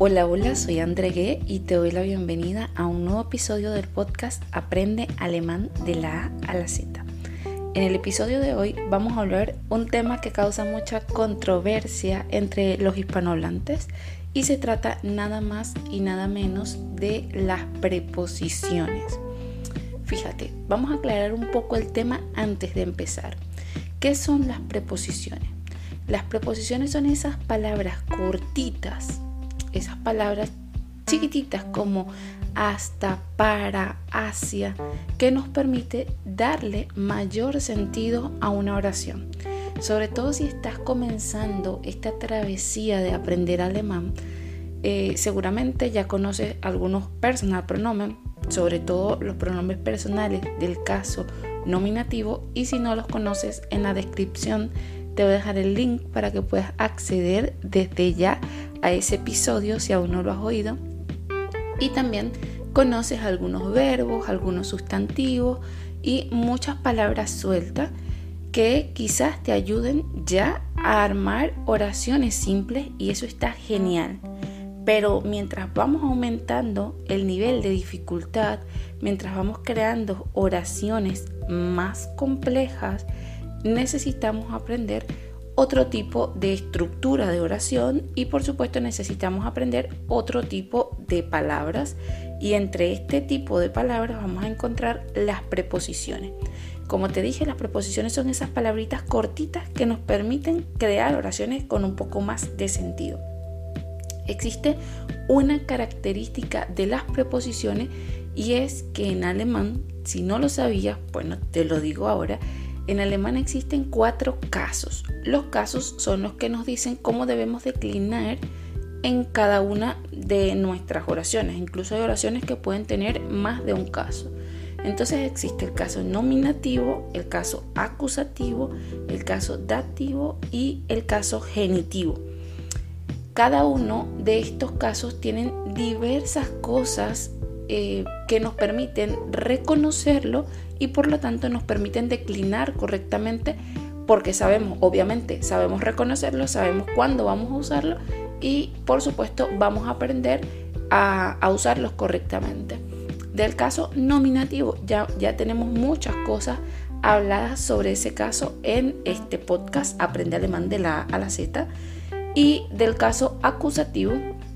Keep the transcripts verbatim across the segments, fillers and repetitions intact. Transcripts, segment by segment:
Hola, hola, soy Andre Gue y te doy la bienvenida a un nuevo episodio del podcast Aprende Alemán de la A a la Z. En el episodio de hoy vamos a hablar un tema que causa mucha controversia entre los hispanohablantes y se trata nada más y nada menos de las preposiciones. Fíjate, vamos a aclarar un poco el tema antes de empezar. ¿Qué son las preposiciones? Las preposiciones son esas palabras cortitas, esas palabras chiquititas como hasta, para, hacia, que nos permite darle mayor sentido a una oración. Sobre todo si estás comenzando esta travesía de aprender alemán, eh, seguramente ya conoces algunos personal pronomen, sobre todo los pronombres personales del caso nominativo, y si no los conoces, en la descripción te voy a dejar el link para que puedas acceder desde ya a ese episodio si aún no lo has oído. Y también conoces algunos verbos, algunos sustantivos y muchas palabras sueltas que quizás te ayuden ya a armar oraciones simples, y eso está genial. Pero mientras vamos aumentando el nivel de dificultad, mientras vamos creando oraciones más complejas, necesitamos aprender otro tipo de estructura de oración y por supuesto necesitamos aprender otro tipo de palabras, y entre este tipo de palabras vamos a encontrar las preposiciones. Como te dije, las preposiciones son esas palabritas cortitas que nos permiten crear oraciones con un poco más de sentido. Existe una característica de las preposiciones, y es que en alemán, si no lo sabías, bueno, te lo digo ahora. En alemán existen cuatro casos. Los casos son los que nos dicen cómo debemos declinar en cada una de nuestras oraciones. Incluso hay oraciones que pueden tener más de un caso. Entonces existe el caso nominativo, el caso acusativo, el caso dativo y el caso genitivo. Cada uno de estos casos tienen diversas cosas eh, que nos permiten reconocerlo y por lo tanto nos permiten declinar correctamente, porque sabemos, obviamente, sabemos reconocerlo, sabemos cuándo vamos a usarlo y por supuesto vamos a aprender a, a usarlos correctamente. Del caso nominativo ya, ya tenemos muchas cosas habladas sobre ese caso en este podcast Aprende Alemán de la A a la Z. Y del caso acusativo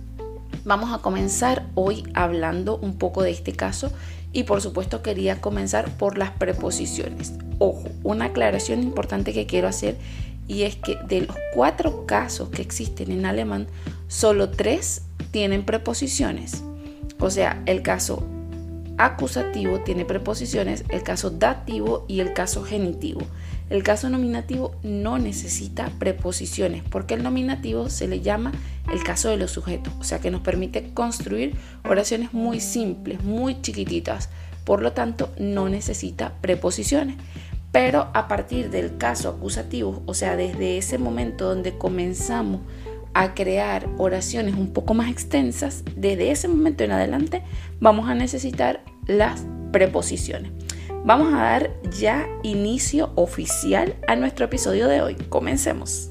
vamos a comenzar hoy hablando un poco de este caso, y por supuesto quería comenzar por las preposiciones. Ojo, una aclaración importante que quiero hacer, y es que de los cuatro casos que existen en alemán, solo tres tienen preposiciones. O sea, el caso acusativo tiene preposiciones, el caso dativo y el caso genitivo. El caso nominativo no necesita preposiciones, porque el nominativo se le llama el caso de los sujetos, o sea que nos permite construir oraciones muy simples, muy chiquititas, por lo tanto no necesita preposiciones. Pero a partir del caso acusativo, o sea desde ese momento donde comenzamos a crear oraciones un poco más extensas, desde ese momento en adelante vamos a necesitar las preposiciones. Vamos a dar ya inicio oficial a nuestro episodio de hoy. Comencemos.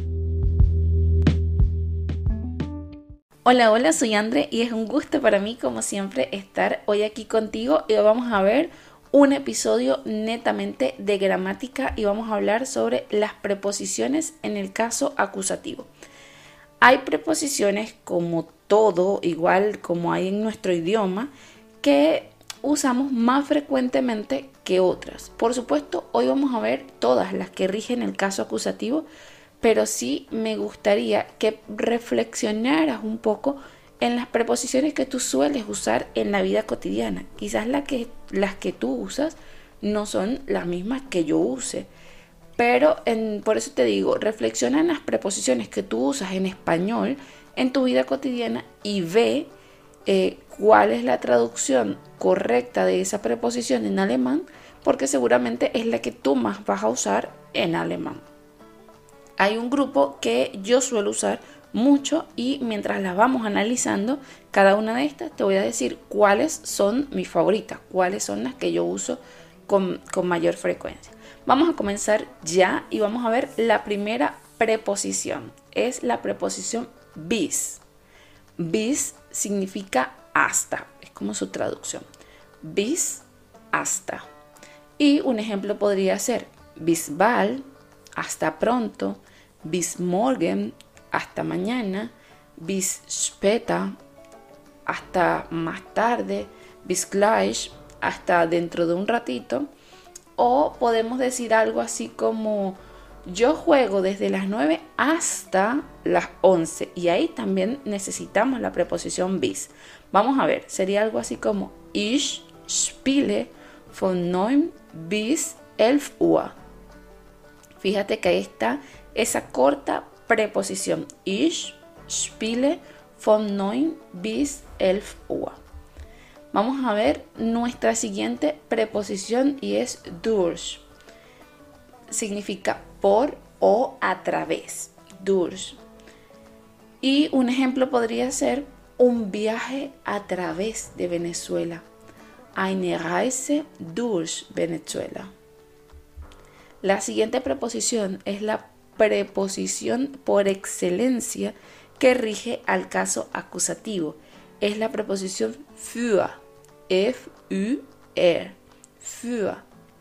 Hola, hola, soy Andre y es un gusto para mí, como siempre, estar hoy aquí contigo, y hoy vamos a ver un episodio netamente de gramática y vamos a hablar sobre las preposiciones en el caso acusativo. Hay preposiciones, como todo, igual como hay en nuestro idioma, que usamos más frecuentemente que otras. Por supuesto, hoy vamos a ver todas las que rigen el caso acusativo, pero sí me gustaría que reflexionaras un poco en las preposiciones que tú sueles usar en la vida cotidiana. Quizás la que, las que tú usas no son las mismas que yo use, pero en, por eso te digo, reflexiona en las preposiciones que tú usas en español en tu vida cotidiana y ve eh, cuál es la traducción correcta de esa preposición en alemán, porque seguramente es la que tú más vas a usar en alemán. Hay un grupo que yo suelo usar mucho, y mientras las vamos analizando, cada una de estas te voy a decir cuáles son mis favoritas, cuáles son las que yo uso con, con mayor frecuencia. Vamos a comenzar ya y vamos a ver la primera preposición. Es la preposición bis. Bis significa hasta, es como su traducción. Bis, hasta. Y un ejemplo podría ser bis bald, hasta pronto, bis morgen, hasta mañana, bis später, hasta más tarde, bis gleich, hasta dentro de un ratito. O podemos decir algo así como yo juego desde las nueve hasta las once, y ahí también necesitamos la preposición bis. Vamos a ver, sería algo así como ich spiele von neun bis elf Uhr. Fíjate que ahí está esa corta preposición. Ich spiele von neun bis elf Uhr. Vamos a ver nuestra siguiente preposición y es durch. Significa por o a través. Durch. Y un ejemplo podría ser un viaje a través de Venezuela. Eine Reise durch Venezuela. La siguiente preposición es la preposición por excelencia que rige al caso acusativo. Es la preposición für. F U R. Für.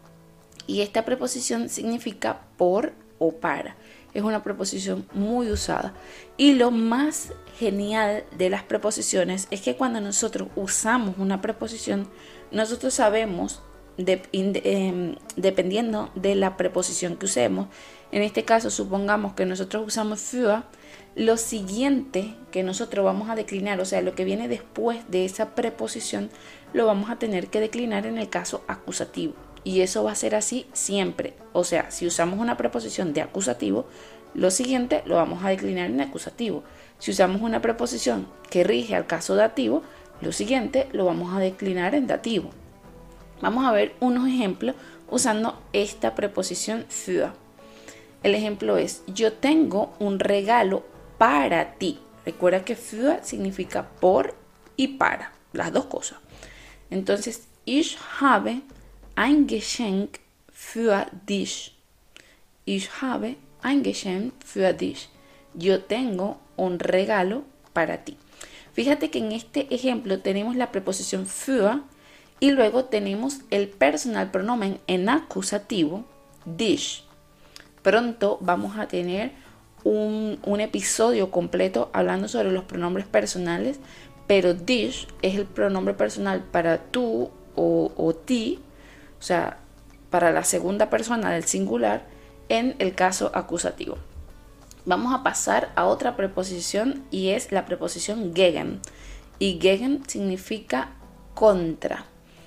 Y esta preposición significa por o para. Es una preposición muy usada. Y lo más genial de las preposiciones es que cuando nosotros usamos una preposición, nosotros sabemos, de, de, eh, dependiendo de la preposición que usemos, en este caso supongamos que nosotros usamos für, lo siguiente que nosotros vamos a declinar, o sea, lo que viene después de esa preposición, lo vamos a tener que declinar en el caso acusativo. Y eso va a ser así siempre. O sea, si usamos una preposición de acusativo, lo siguiente lo vamos a declinar en acusativo. Si usamos una preposición que rige al caso dativo, lo siguiente lo vamos a declinar en dativo. Vamos a ver unos ejemplos usando esta preposición für. El ejemplo es, yo tengo un regalo para ti. Recuerda que für significa por y para, las dos cosas. Entonces, ich habe ein Geschenk für dich. Ich habe ein Geschenk für dich. Yo tengo un regalo para ti. Fíjate que en este ejemplo tenemos la preposición für y luego tenemos el personal pronomen en acusativo, dich. Pronto vamos a tener un, un episodio completo hablando sobre los pronombres personales, pero dich es el pronombre personal para tú o, o ti, o sea, para la segunda persona del singular en el caso acusativo. Vamos a pasar a otra preposición y es la preposición gegen. Y gegen significa contra.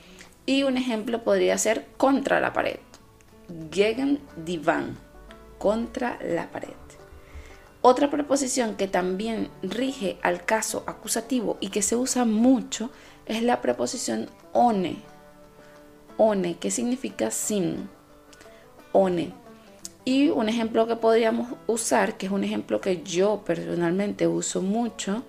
Y un ejemplo podría ser contra la pared. Gegen die Wand. Contra la pared. Otra preposición que también rige al caso acusativo y que se usa mucho es la preposición ohne. Ohne, que significa sin. Ohne. Y un ejemplo que podríamos usar, que es un ejemplo que yo personalmente uso mucho,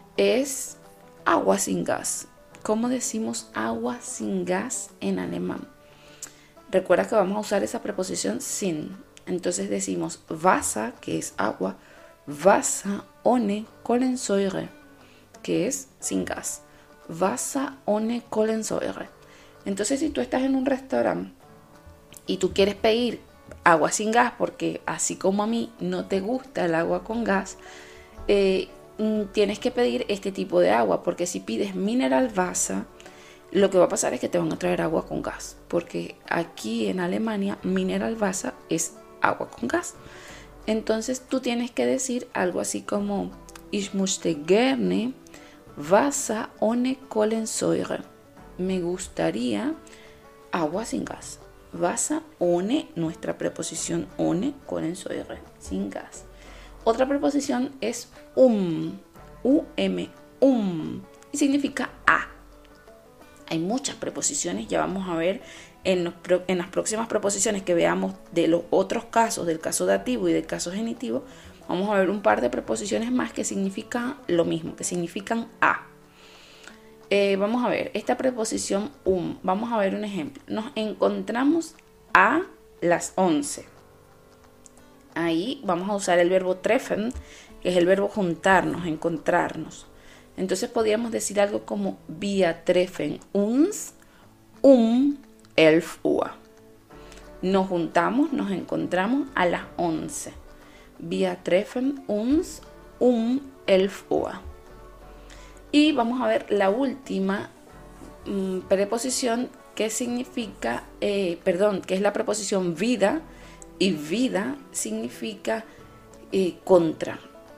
es agua sin gas. ¿Cómo decimos agua sin gas en alemán? Recuerda que vamos a usar esa preposición sin. Entonces decimos Wasser, que es agua, Wasser ohne Kohlensäure, que es sin gas. Wasser ohne Kohlensäure. Entonces, si tú estás en un restaurante y tú quieres pedir agua sin gas, porque así como a mí no te gusta el agua con gas, eh, tienes que pedir este tipo de agua, porque si pides Mineral Wasser, lo que va a pasar es que te van a traer agua con gas, porque aquí en Alemania Mineral Wasser es agua con gas. Entonces tú tienes que decir algo así como Ich möchte gerne Wasser ohne Kohlensäure. Me gustaría agua sin gas. Wasser ohne, nuestra preposición ohne, Kohlensäure, sin gas. Otra preposición es um, um, um, y significa a. Hay muchas preposiciones, ya vamos a ver en, los, en las próximas preposiciones que veamos de los otros casos, del caso dativo y del caso genitivo, vamos a ver un par de preposiciones más que significan lo mismo, que significan a. Eh, vamos a ver, esta preposición um, vamos a ver un ejemplo. Nos encontramos a las once. Ahí vamos a usar el verbo treffen, que es el verbo juntarnos, encontrarnos. Entonces podríamos decir algo como via treffen uns um elf Uhr. Nos juntamos, nos encontramos a las once. Wir treffen uns um elf Uhr. Y vamos a ver la última mmm, preposición que significa, eh, perdón, que es la preposición vida, y vida significa eh, contra.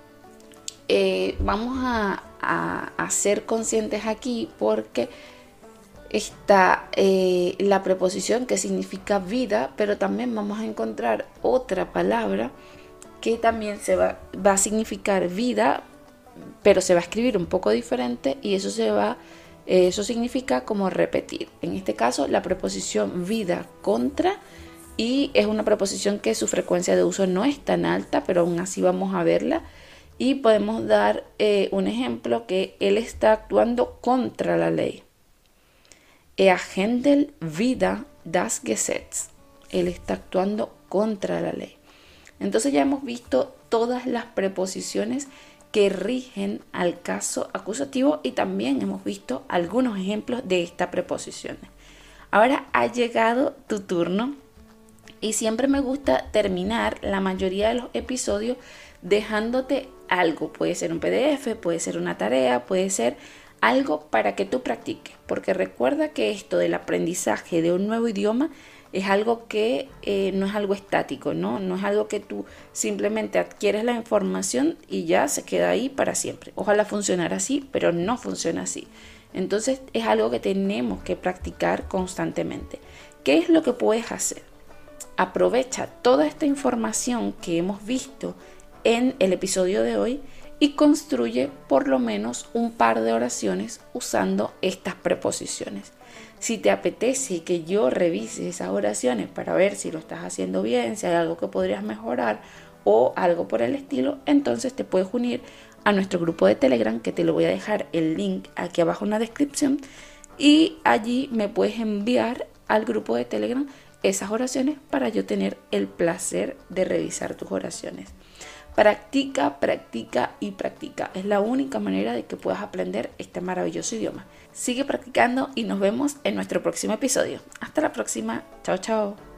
Eh, vamos a, a, a ser conscientes aquí porque está eh, la preposición que significa vida, pero también vamos a encontrar otra palabra que también se va, va a significar vida, pero se va a escribir un poco diferente y eso se va, eh, eso significa como repetir. En este caso, la preposición vida contra, y es una preposición que su frecuencia de uso no es tan alta, pero aún así vamos a verla. Y podemos dar eh, un ejemplo que él está actuando contra la ley. Er handelt wider das Gesetz. Él está actuando contra la ley. Entonces ya hemos visto todas las preposiciones que rigen al caso acusativo y también hemos visto algunos ejemplos de estas preposiciones. Ahora ha llegado tu turno y siempre me gusta terminar la mayoría de los episodios dejándote algo. Puede ser un P D F, puede ser una tarea, puede ser algo para que tú practiques, porque recuerda que esto del aprendizaje de un nuevo idioma es algo que eh, no es algo estático, ¿no? No es algo que tú simplemente adquieres la información y ya se queda ahí para siempre. Ojalá funcionara así, pero no funciona así. Entonces es algo que tenemos que practicar constantemente. ¿Qué es lo que puedes hacer? Aprovecha toda esta información que hemos visto en el episodio de hoy y construye por lo menos un par de oraciones usando estas preposiciones. Si te apetece que yo revise esas oraciones para ver si lo estás haciendo bien, si hay algo que podrías mejorar o algo por el estilo, entonces te puedes unir a nuestro grupo de Telegram, que te lo voy a dejar el link aquí abajo en la descripción, y allí me puedes enviar al grupo de Telegram esas oraciones para yo tener el placer de revisar tus oraciones. Practica, practica y practica. Es la única manera de que puedas aprender este maravilloso idioma. Sigue practicando y nos vemos en nuestro próximo episodio. Hasta la próxima. Chao, chao.